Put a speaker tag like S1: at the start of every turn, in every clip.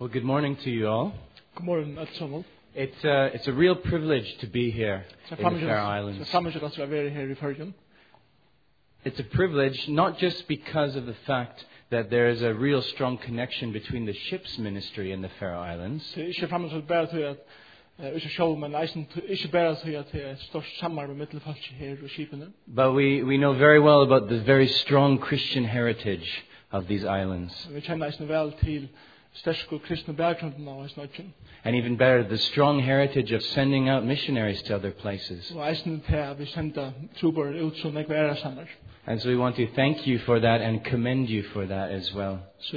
S1: Well, good morning to you all.
S2: God morgen allesammans.
S1: It's a real privilege to be here in the Faroe Islands. It's a privilege not just because of the fact that there is a real strong connection between the ship's ministry and the Faroe Islands. But we know very well about the very strong Christian heritage of these islands. And even better, the strong heritage of sending out missionaries to other places. And so we want to thank you for that and commend you for that as well.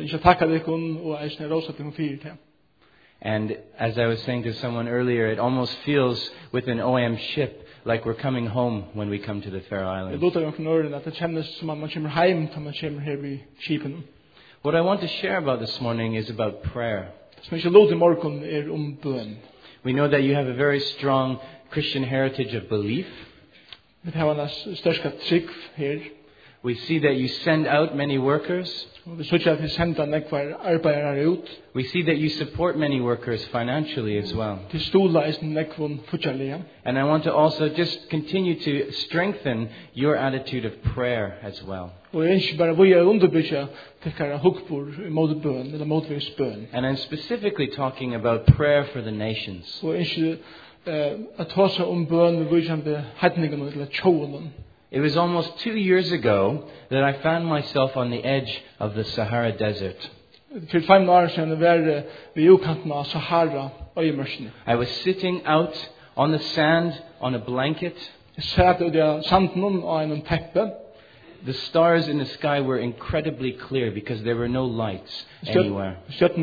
S1: And as I was saying to someone earlier, it almost feels with an OM ship like we're coming home when we come to the Faroe Islands. What I want to share about this morning is about prayer. We know that you have a very strong Christian heritage of belief. We see that you send out many workers. We see that you support many workers financially as well. And I want to also just continue to strengthen your attitude of prayer as well. And I'm specifically talking about prayer for the nations. It was almost 2 years ago that I found myself on the edge of the Sahara Desert. I was sitting out on the sand on a blanket. The stars in the sky were incredibly clear because there were no lights anywhere.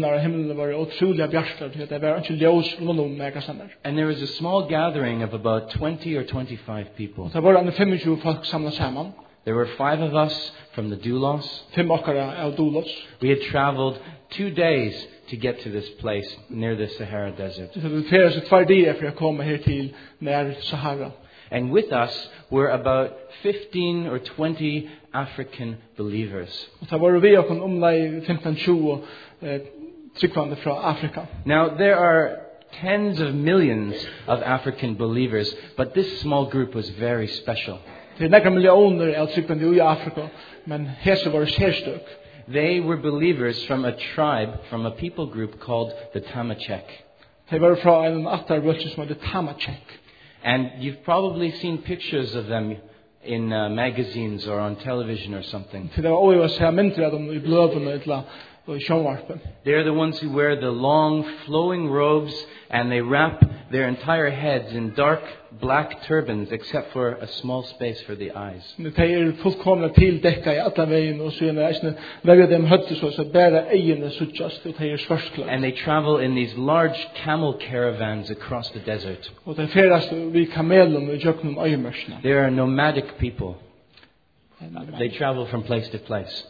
S1: And there was a small gathering of about 20 or 25 people. There were 5 of us from the Doulos. We had traveled 2 days to get to this place near the Sahara Desert. And with us were about 15 or 20 African believers. Now, there are tens of millions of African believers, but this small group was very special. They were believers from a tribe, from a people group called the Tamachek. And you've probably seen pictures of them in magazines or on television or something. They're the ones who wear the long flowing robes and they wrap their entire heads in dark black turbans except for a small space for the eyes. And they travel in these large camel caravans across the desert. They are nomadic people. They travel from place to place.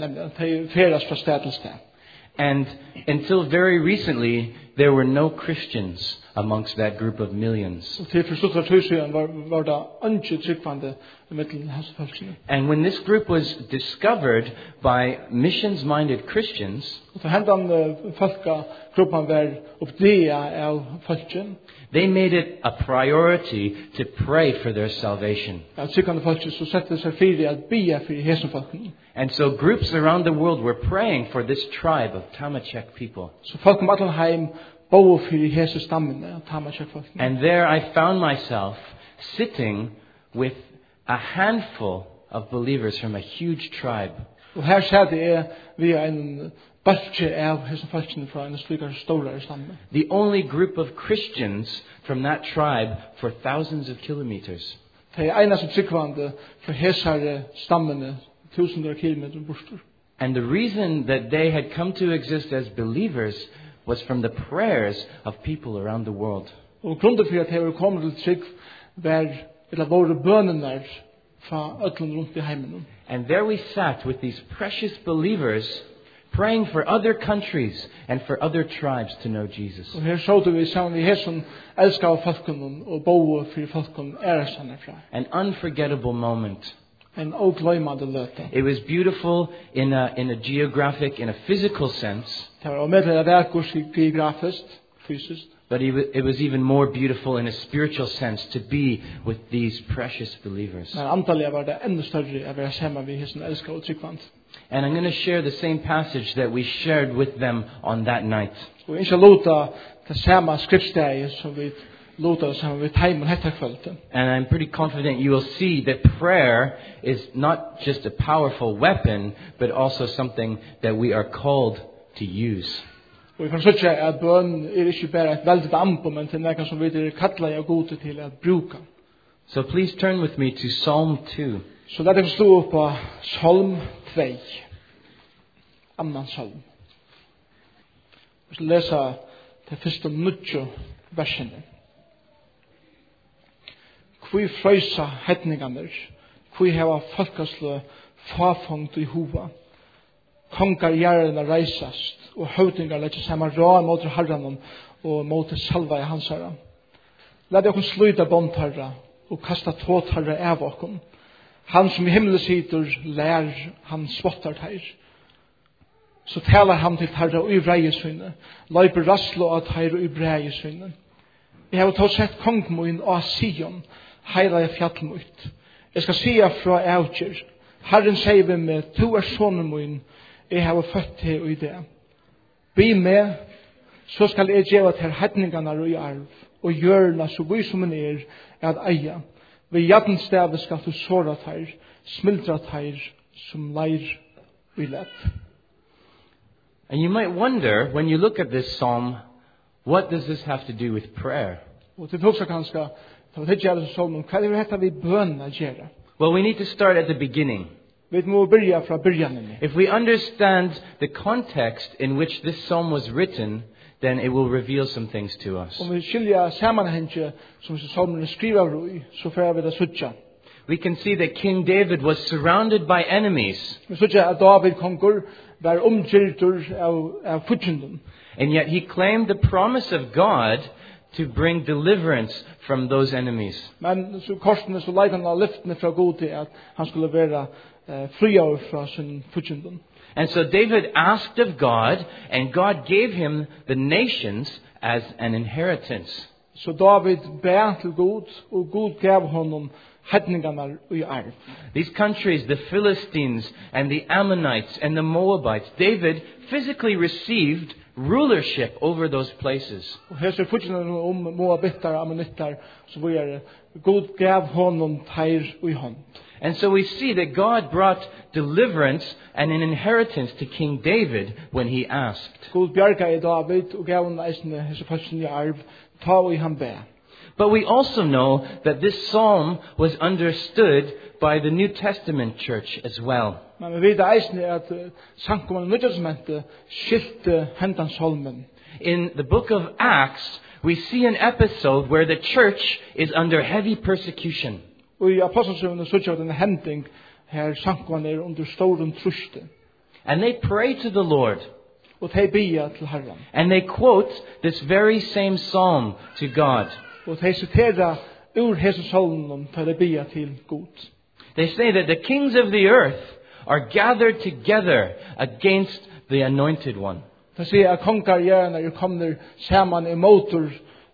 S1: And until very recently, there were no Christians amongst that group of millions. And when this group was discovered by missions-minded Christians, they made it a priority to pray for their salvation. And so groups around the world were praying for this tribe of Tamachek people. And there I found myself sitting with a handful of believers from a huge tribe. The only group of Christians from that tribe for thousands of kilometers. And the reason that they had come to exist as believers was from the prayers of people around the world. And there we sat with these precious believers praying for other countries and for other tribes to know Jesus. An unforgettable moment.
S2: En ogløymande løte.
S1: It was beautiful in a geographic, in a physical sense.
S2: Det var medelig verkurs geografisk, fysisk.
S1: But it was even more beautiful in a spiritual sense to be with these precious believers.
S2: Men antallet var det enda større å være sammen med hesen elsker og tryggvant.
S1: And I'm going to share the same passage that we shared with them on that night.
S2: Og ikke låta det samme skriftsteget som vi låta sammen med heimen hetta kvölden.
S1: And I'm pretty confident you will see that prayer is not just a powerful weapon, but also something that we are called to use.
S2: Og vi kan søke at bøn ikke bare et veldig ampo, men til noe som vi kallar av gode til at bruka.
S1: So please turn with me to Psalm 2.
S2: Så la oss slå opp på Psalm 2. Annan psalm. Vi skal lese det første 9 versene. Hvor frøysa hedninganer, hvor heva folkeslø fafongt i hova. Kongar gjerne reisast, og høvdingar leggja saman rå mot herran og mot salva i hans herra. Lad okkur sluta bondherra og kasta tåtherra av okkur. Han som i himmelen sitter lær, han spottar teir. Så talar han til herra og i breiesvinne, løyper rasslo av teir og i breiesvinne. Jeg har tått sett kongmoin og Sion, heila jeg fjallmoit. Jeg skal sia fra avgjer, Herren sier vi meg, tu sonen moin, jeg har født til i det. Be med, så skal jeg gjøre til hedningarna og i arv, og gjørna så vi som en at eia. Ved jaddenstave skal du såra teir, smildra teir, som leir i lett.
S1: And you might wonder, when you look at this psalm, what does this have to do with prayer?
S2: Og til togsa kanska, det var ikke sånn, hva er dette vi bønna gjøre?
S1: Well, we need to start at the beginning.
S2: Vi må byrja fra byrjanen.
S1: If we understand the context in which this psalm was written, then it will reveal some things to us.
S2: Om vi skilja samanhengje som psalmen skriver i, så får vi det suttja.
S1: We can see that King David was surrounded by enemies.
S2: Vi suttja at David kongur var omgirdur av futsjenden.
S1: And yet he claimed the promise of God to bring deliverance from those enemies.
S2: Men så korsene så leit han av lyftene fra god til at han skulle være friar fra sin futsjenden.
S1: And so David asked of God, and God gave him the nations as an inheritance.
S2: Så David ber til god, og god gav honom hedningarna i arv.
S1: These countries, the Philistines and the Ammonites and the Moabites, David physically received rulership over those places.
S2: Og her ser futsjenden Moabittar, Ammonittar, så vi god gav honom teir i hånd.
S1: And so we see that God brought deliverance and an inheritance to King David when he asked.
S2: God bjarga i David og gav honom eisne hese futsjenden i arv, ta i han ber.
S1: But we also know that this psalm was understood by the New Testament church as well.
S2: Men vi vet eisne at sankuman Nytestamentet skilte hendan salmen.
S1: In the book of Acts, we see an episode where the church is under heavy persecution.
S2: Og i apostelsøvnen så den hending her sankuman under storen truste.
S1: And they pray to the Lord.
S2: Og de bia til Herren.
S1: And they quote this very same psalm to God.
S2: Og de citerer ur hese salmen til de bia til god.
S1: They say that the kings of the earth are gathered together against the anointed one.
S2: De sier at kongar gjerne kommer saman i motor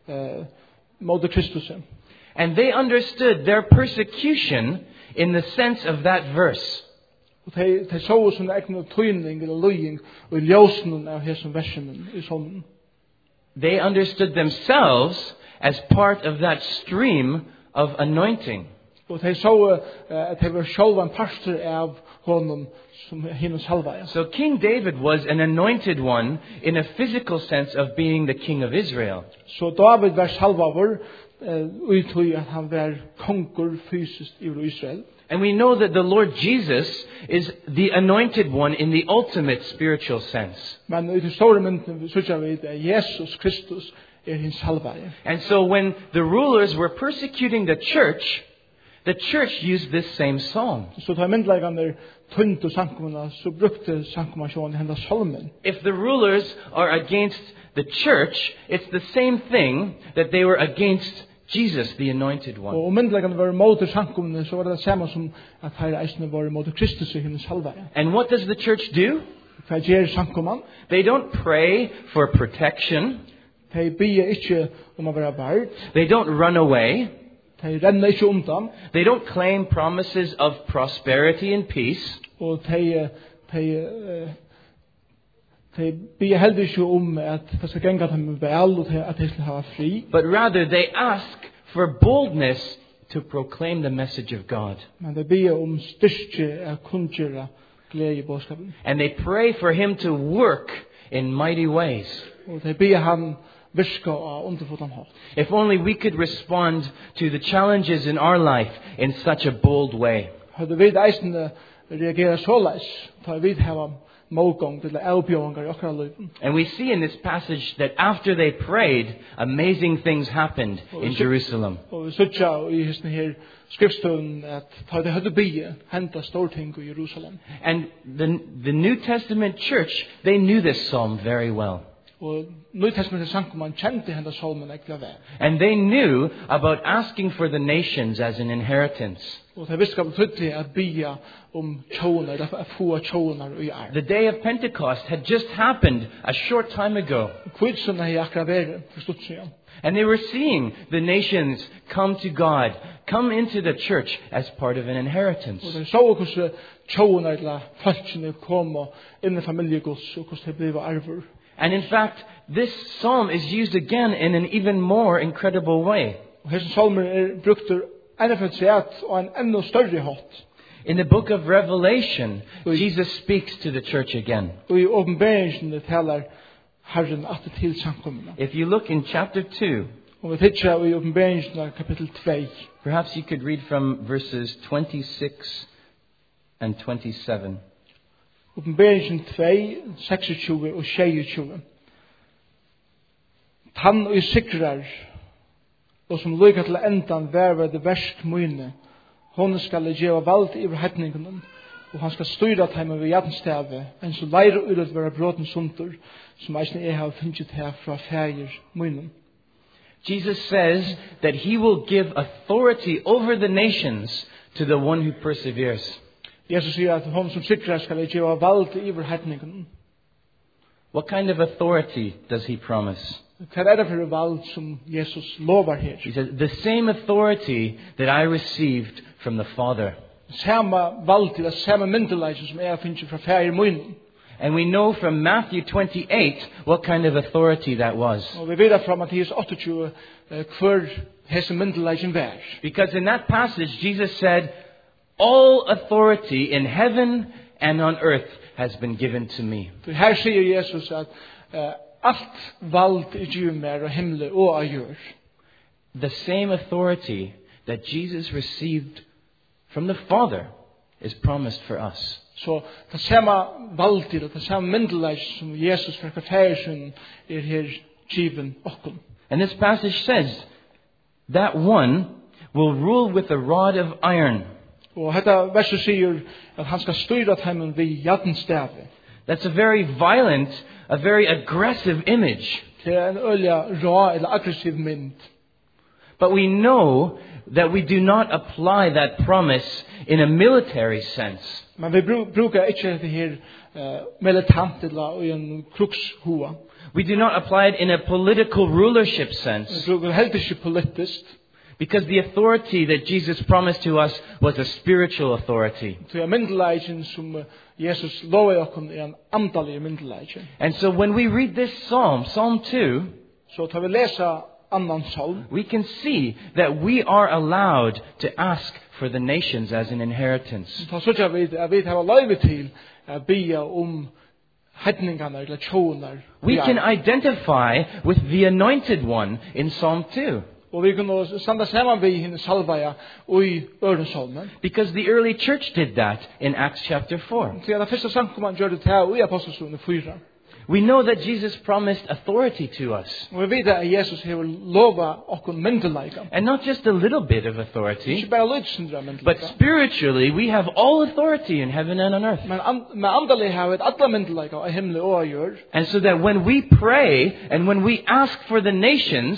S2: Kristus.
S1: And they understood their persecution in the sense of that verse.
S2: Og de så som egnet tøyning eller løying og ljósen av hesen versen i salmen.
S1: They understood themselves as part of that stream of anointing.
S2: Og de så at de var sjálva en pastor av honom som hinnom salvaja.
S1: So King David was an anointed one in a physical sense of being the king of Israel.
S2: Så David var salvavur uttøy at han var kongur fysiskt i Israel.
S1: And we know that the Lord Jesus is the anointed one in the ultimate spiritual sense.
S2: Men i det store mynden så vi at Jesus Kristus hins salvaja.
S1: And so when the rulers were persecuting the church used this same psalm.
S2: Så tar myndleggene tunt og sankumene, så brukte sankumasjonen i hendas salmen.
S1: If the rulers are against the church, it's the same thing that they were against Jesus, the anointed one.
S2: Og myndelagan var motor sankumne, så var det samme som at her eisne var motor Kristus i himmelens salvare.
S1: And what does the church do?
S2: Hva gjør sankuman?
S1: They don't pray for protection.
S2: De bier ikke om å være vard.
S1: They don't run away.
S2: De renner ikke undan.
S1: They don't claim promises of prosperity and peace.
S2: Og de bier heller ikke om at det skal genga dem vel og at de skal ha fri.
S1: But rather they ask for boldness to proclaim the message of God.
S2: Men de bier om styrke av kunngjøra glede i bådskapen.
S1: And they pray for him to work in mighty ways.
S2: Og de bier han virka av underfotan hatt.
S1: If only we could respond to the challenges in our life in such a bold way.
S2: Hadde vi eisne reagera såleis, tar vi hava målgång til avbjørngar i okkara liven.
S1: And we see in this passage that after they prayed, amazing things happened in Jerusalem.
S2: Og vi søtja i hesten her skriftstøvn at tar det hadde bygge henta storting i Jerusalem.
S1: And the New Testament church, they knew this psalm very well.
S2: Og Nytestamentet sankuman kjente henda salmen ekla vel.
S1: And they knew about asking for the nations as an inheritance.
S2: Og det visste betydelig at bygge om tjoner, at få tjoner i er.
S1: The day of Pentecost had just happened a short time ago.
S2: Kvitsen er akkurat vere, forstått seg.
S1: And they were seeing the nations come to God, come into the church as part of an inheritance.
S2: Og de så hvordan tjoner eller falskene kom inn i familiegods, og hvordan det ble arver.
S1: And in fact, this psalm is used again in an even more incredible way.
S2: Og hessen salmer brukter ennefelsat og en enda større hatt.
S1: In the book of Revelation, Jesus speaks to the church again.
S2: Og i åpenberingen taler Herren atter til sankumene.
S1: If you look in chapter 2,
S2: Og vi tidsja i åpenberingen av kapittel 2.
S1: perhaps you could read from verses 26 and 27.
S2: Åpenberingen 2, 26 og 26. Tann og sikrar, og som lykka til endan verver det versk møyne, hon skal gjeva vald i hetningen, og han skal styra teimen ved jadnstave, en så leir og urett være bråten sunter, som eisne jeg har finnet her fra feir møyne.
S1: Jesus says that he will give authority over the nations to the one who perseveres.
S2: Jesus sier at hon som sikrar skal gjeva vald i hetningen.
S1: What kind of authority does he promise?
S2: Hva det for vald som Jesus lovar her?
S1: He says, the same authority that I received from the Father.
S2: Samma vald til, samma myndeleise som jeg finner fra feir møyne.
S1: And we know from Matthew 28 what kind of authority that was.
S2: Og vi vet fra Matteus 28 hver hese myndeleisen vær.
S1: Because in that passage Jesus said, all authority in heaven and on earth has been given to me.
S2: Her sier Jesus at alt vald er givet mer av himmel og av jord.
S1: The same authority that Jesus received from the Father is promised for us.
S2: Så det samme valgtid og det samme myndeleis som Jesus fikk av færsen er her given okkom.
S1: And this passage says that one will rule with a rod of iron.
S2: Og dette verset sier at han skal styra teimen ved jadnstave.
S1: That's a very violent, a very aggressive image.
S2: Det er en ølja rå eller aggressiv mynd.
S1: But we know that we do not apply that promise in a military sense.
S2: Men vi brukar ikke dette her militant eller i en krukshua.
S1: We do not apply it in a political rulership sense.
S2: Vi brukar helt ikke politisk.
S1: Because the authority that Jesus promised to us was a spiritual authority.
S2: Det er myndeleisen som Jesus lover okkom er en andalig myndeleisen.
S1: And so when we read this psalm, Psalm 2,
S2: så tar vi lesa annan psalm.
S1: We can see that we are allowed to ask for the nations as an inheritance.
S2: Så så vi har lov til at be om hedningarna eller tjonar.
S1: We can identify with the anointed one in Psalm 2.
S2: Og vi kan standa saman við hinn salvaja og í ørensalmen.
S1: Because the early church did that in Acts chapter 4.
S2: Så det første sankuman gjør det her og i apostelsunen 4.
S1: We know that Jesus promised authority to us.
S2: Og vi vet at Jesus har lova okkum myndeleika.
S1: And not just a little bit of authority,
S2: Ikke bare lydsindra
S1: but
S2: myndeleika.
S1: spiritually we have all authority in heaven and on earth.
S2: Men andalig har vi alla myndeleika av himmel og av jord.
S1: And so that when we pray and when we ask for the nations,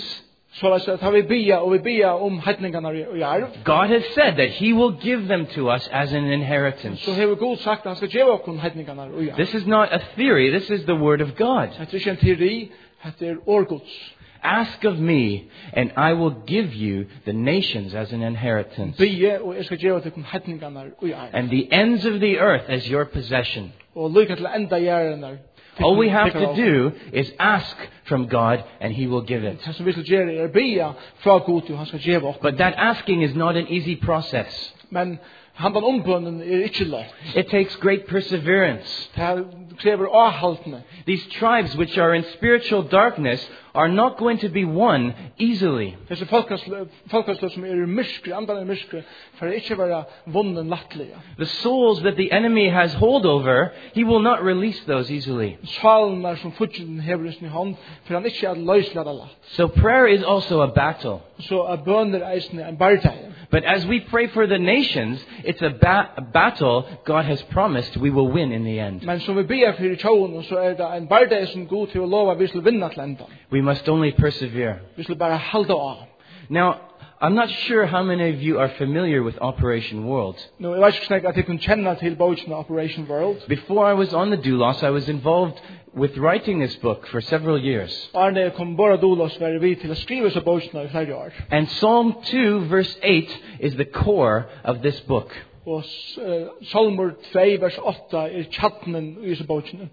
S2: Så att vi be hedningarna i arv.
S1: God has said that he will give them to us as an inheritance.
S2: Så har Gud sagt att han ska ge oss hedningarna i arv.
S1: This is not a theory, this is the word of God.
S2: Det är inte en teori, det är Guds.
S1: Ask of me, and I will give you the nations as an inheritance,
S2: Be och jag ska ge oss hedningarna i arv.
S1: and the ends of the earth as your possession.
S2: Och lycka till ända järnar.
S1: All we have to do is ask from God, and he will give it.
S2: Det som vi ska göra är be från Gud och han ska ge oss.
S1: But that asking is not an easy process.
S2: Men handan ombönen är inte lätt.
S1: It takes great perseverance.
S2: Det kräver avhållande.
S1: These tribes which are in spiritual darkness are not going to be won easily.
S2: Dessa folkslösa som är i myskre, andan i myskre, för att inte vara vunnen lättliga.
S1: The souls that the enemy has hold over, he will not release those easily.
S2: Salnar som fudgen hever i sin hand, för han inte är löslada lätt.
S1: So prayer is also a battle.
S2: Så är böner eisne en bardagen.
S1: But as we pray for the nations, it's a battle God has promised we will win in the end.
S2: Men som vi ber för tjån, så är det en bardag som Gud till att lova vi ska vinna till ändan.
S1: We must only persevere.
S2: Vi ska bara hålla av.
S1: Now, I'm not sure how many of you are familiar with Operation World.
S2: Nu, jag vet inte snägt att jag kan känna till boken Operation World.
S1: Before I was on the Doulos, I was involved with writing this book for several years.
S2: Arne kom bara Doulos var vi till att skriva så boken i flera år.
S1: And Psalm 2 verse 8 is the core of this book.
S2: Och Psalmer 2 vers 8 är chatten i så boken.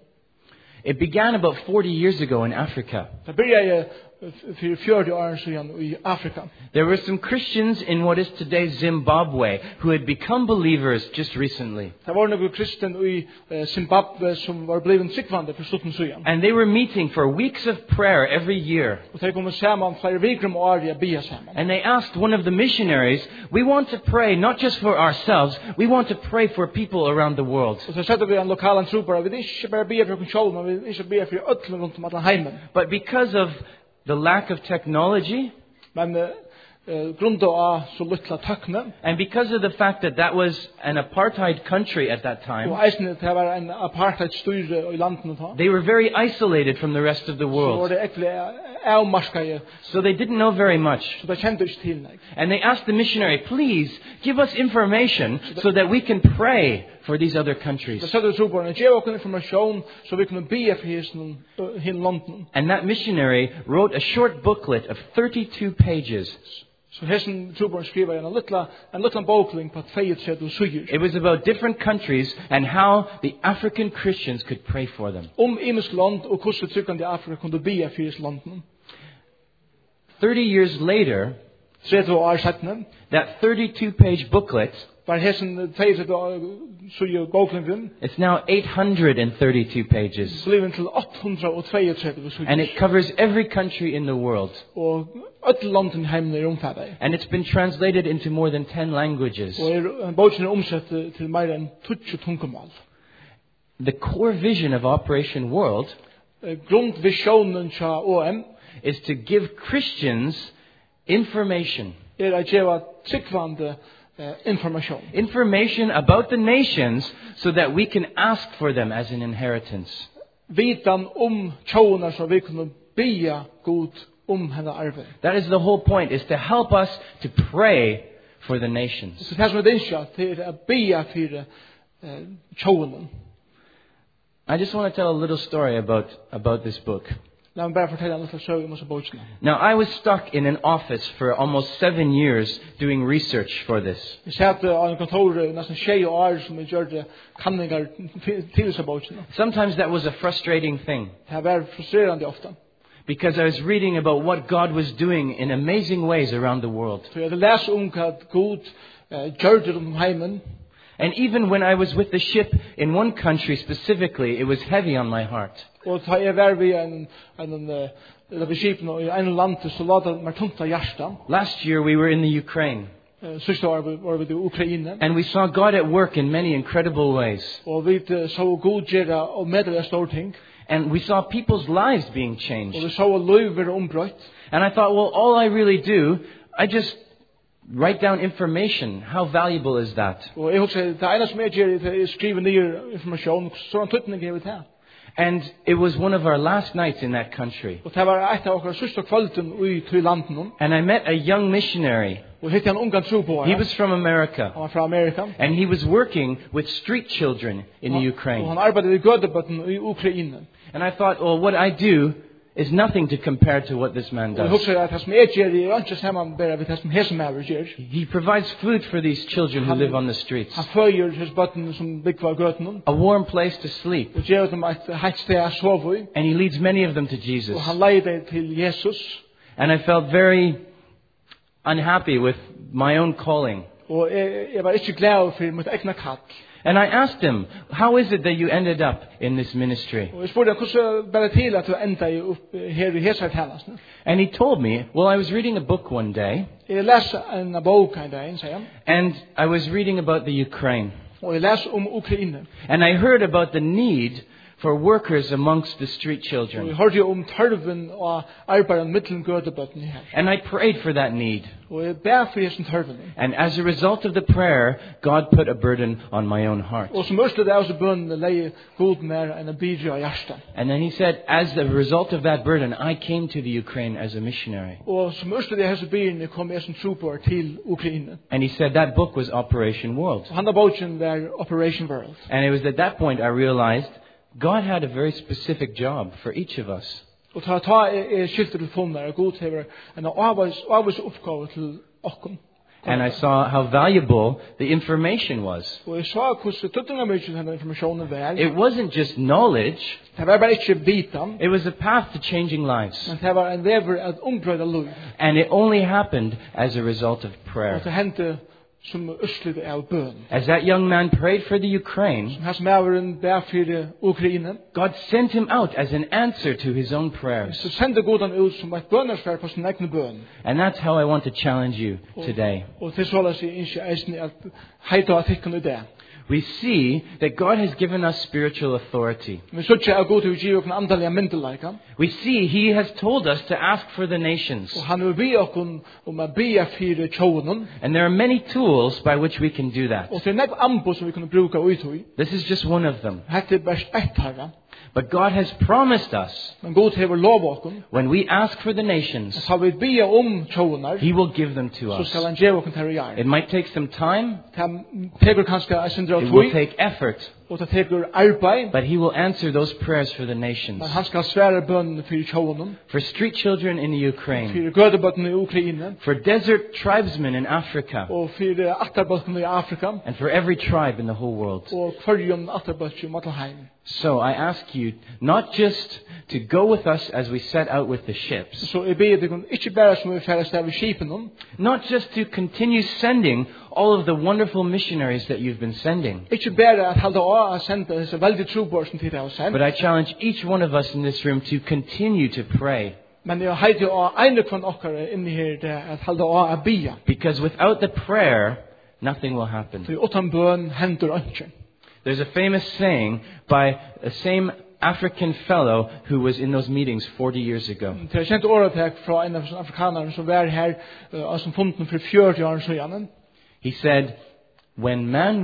S1: It began about 40 years ago in Africa.
S2: Det började för 40 år sedan i Afrika.
S1: There were some Christians in what is today Zimbabwe who had become believers just recently.
S2: Det var några kristen i Zimbabwe som var blivit sikvande för stunden sedan.
S1: And they were meeting for weeks of prayer every year.
S2: Och de kom samman flera veckor om året be samman.
S1: And they asked one of the missionaries, we want to pray not just for ourselves, we want to pray for people around the world.
S2: Och så satte vi en lokal trupper, vi inte bara be för oss själva, men vi inte be för öllum runt om alla heimen.
S1: But because of the lack of technology,
S2: Men grund av så lilla töckna.
S1: and because of the fact that that was an apartheid country at that time,
S2: Och eisne det var en apartheid styre i landet då.
S1: they were very isolated from the rest of the
S2: Så var
S1: world.
S2: det äckliga avmarskade,
S1: So they didn't know very much.
S2: så det kände inte till mig.
S1: And they asked the missionary, please give us information so that we can pray for these other
S2: Det
S1: countries.
S2: satte trupperna, ge oss information så vi kunde be för hin landet.
S1: And that missionary wrote a short booklet of 32 pages.
S2: Så hessen trupperna skriva en liten bokling på 32 sidor.
S1: It was about different countries and how the African Christians could pray for them.
S2: Imisk land och hur tryckande i Afrika kunde be för landet.
S1: 30 years later,
S2: 30 år sedan,
S1: that 32-page booklet,
S2: var hessen 32 sidor boklingen,
S1: it's now 832 pages.
S2: blev till 832 sidor.
S1: And it covers every country in the world.
S2: Og öll landen heimen omfattar.
S1: And it's been translated into more than 10 languages.
S2: Og boken omsett til mer enn 20 tungomål.
S1: The core vision of Operation World
S2: Grundvisionen fra OM
S1: is to give Christians information.
S2: at gjeva tryggvande information.
S1: Information about the nations so that we can ask for them as an inheritance.
S2: Vitan tjånar så vi kunne bia god henne arve.
S1: That is the whole point, is to help us to pray for the nations.
S2: Så det som det ikke til å bia for tjånen.
S1: I just want to tell a little story about this book.
S2: La meg bare fortelle en liten søg om oss boken.
S1: Now, I was stuck in an office for almost 7 years doing research for this.
S2: Jeg satt av en kontor nesten 6 år som jeg gjør kanningar til seg boken.
S1: Sometimes that was a frustrating thing
S2: Det var frustrerende ofte.
S1: because I was reading about what God was doing in amazing ways around the world.
S2: Så jeg leser hva Gud gjør det heimen.
S1: And even when I was with the ship in one country specifically, it was heavy on my heart.
S2: Og da jeg var ved en skipen og i en land, så la det meg tungt av hjertet.
S1: Last year we were in the Ukraine,
S2: Siste år var vi i Ukraina.
S1: and we saw God at work in many incredible ways.
S2: Og vi så god gjøre og meddelige store ting.
S1: And we saw people's lives being
S2: Og
S1: changed.
S2: vi så løyver ombrøtt.
S1: And I thought, well, all I really do, I just write down information. How valuable is that?
S2: Og jeg husker, det ene som jeg gjør er å skrive nye informasjon, så en tøytning gjør vi til.
S1: And it was one of our last nights in that country.
S2: Og det var et av okra sørste kvalden ui til landen.
S1: And I met a young missionary.
S2: Og hitt en ungan troboar.
S1: He was from America.
S2: Han var fra Amerika.
S1: And he was working with street children in the Ukraine.
S2: Og han arbeidde i gødebøtten i Ukraina.
S1: And I thought, well, what I do is nothing to compare to what this man
S2: Og
S1: does.
S2: hugsa at det som jeg gjør er ikke samanbæra við det som hesum maver gjør.
S1: He provides food for these children who live on the streets.
S2: Han føyer hos bøtten som byggva gøtenen.
S1: A warm place to sleep.
S2: Og gjør dem et heitt sted å sove i.
S1: And he leads many of them to Jesus.
S2: Og han leier til Jesus.
S1: And I felt very unhappy with my own calling.
S2: Og jeg var ikke glad for mitt egna kall.
S1: And I asked him, how is it that you ended up in this ministry?
S2: Og jeg spurte hvordan bare til at du enda opp her i hesartjenestene.
S1: And he told me, well, I was reading a book one day.
S2: Jeg leser en bok en dag, sier han.
S1: And I was reading about the Ukraine.
S2: Og jeg leser Ukraina.
S1: And I heard about the need for workers amongst the street
S2: Og
S1: children.
S2: jeg hørte tørven og arbeidet mittelen gødebøtten her.
S1: And I prayed for that need.
S2: Og jeg ber for hessen tørven.
S1: And as a result of the prayer, God put a burden on my own heart.
S2: Og som ørstet av seg bønnen leie god mer enn en bidra av hjertet.
S1: And then he said, as a result of that burden, I came to the Ukraine as a missionary.
S2: Og som ørstet av hesse byrne kom jeg som trooper til Ukraina.
S1: And he said that book was Operation World.
S2: Og han av boken var Operation World.
S1: And it was at that point I realized God had a very specific job for each of us.
S2: Og ta skilter til funnet og god hever en avvis oppgave til okkom.
S1: And I saw how valuable the information was.
S2: Og jeg så hvordan tøttinga mykje denne informasjonen var.
S1: It wasn't just knowledge,
S2: Det var bare ikke vitan,
S1: it was a path to changing lives.
S2: men det var en vever at ombrøyda liv.
S1: And it only happened as a result of prayer.
S2: Og det hendte som østlig av bøn.
S1: As that young man prayed for the Ukraine,
S2: Som hans maveren ber for Ukraina,
S1: God sent him out as an answer to his own prayers.
S2: så sendte godan ut som et bønnersvær på sin egen bøn.
S1: And that's how I want to challenge you today.
S2: Og til så la seg ikke eisne at heita at hikken i det.
S1: We see that God has given us spiritual authority.
S2: Vi så ikke av god til å gi okken andalige myndelaika.
S1: We see He has told us to ask for the nations.
S2: Og han vil be okken om å be for tjånen.
S1: And there are many tools by which we can do that.
S2: Og til nekv ambo som vi kunne bruka utøy.
S1: This is just one of them.
S2: Hette best ett herra.
S1: But God has promised us,
S2: Men god hever lov okken.
S1: when we ask for the nations,
S2: Så vi be om tjånar.
S1: He will give them to
S2: Så
S1: us.
S2: skal han gjøre okken til å gjøre.
S1: It might take some time,
S2: Det teker kanskje en syndra
S1: it will
S2: tøy.
S1: take effort,
S2: Og det teker arbeid.
S1: but He will answer those prayers for the nations.
S2: Men han skal svære bønnen for tjånen.
S1: For street children in the Ukraine,
S2: For gødebøtten i Ukraina.
S1: for desert tribesmen in Africa,
S2: Og for atterbøtten i Afrika.
S1: and for every tribe in the whole world.
S2: Og kvarjon atterbøtten i Matalheim.
S1: So I ask you not just to go with us as we set out with the ships,
S2: Så jeg ber deg ikke bare som vi færres der ved skipen,
S1: not just to continue sending all of the wonderful missionaries that you've been sending,
S2: ikke bare at halda av å sende disse veldig trobor som tid har sendt,
S1: but I challenge each one of us in this room to continue to pray,
S2: men jeg heiti av ene kvann okkar inni her det at halda av å bia.
S1: because without the prayer, nothing will happen.
S2: Så utan bøn hendur ønsker.
S1: There's a famous saying by the same African fellow who was in those meetings 40 years ago.
S2: Det er kjent åretek fra en av afrikanerne som var her og som funnet for 40 år siden.
S1: He said, when man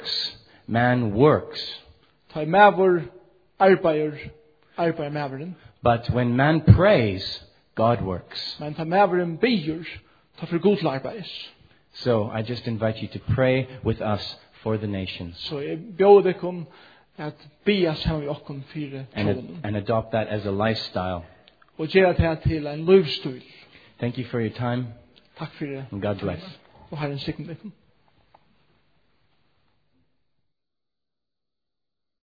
S1: works,
S2: Ta mavur arbeider maveren,
S1: but when man prays, God works.
S2: men ta maveren bier, ta for god til arbeids.
S1: So I just invite you to pray with us for the nations
S2: Så jeg bjør deg om at bia sammen med okken fire tjonen.
S1: and adopt that as a lifestyle.
S2: Og gjøre det til en livsstil.
S1: Thank you for your time,
S2: Takk for det.
S1: and God bless.
S2: Og Herren sikken deg.